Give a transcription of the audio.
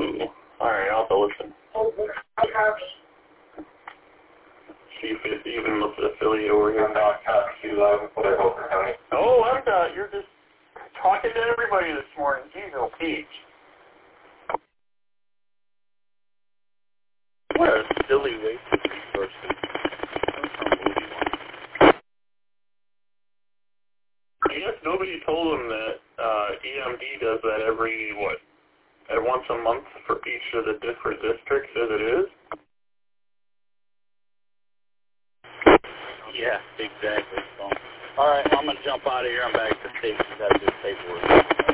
Ooh. Alright, I'll have to listen. See if it even looks affiliate over here. Oh, I'm not. You're just talking to everybody this morning. Jeez, oh, Pete. What a silly waste of resources. I guess nobody told them that EMD does that every, at once a month for each of the different districts as it is? Yeah, exactly. So, all right, I'm going to jump out of here. I'm back to the station. Got to do paperwork.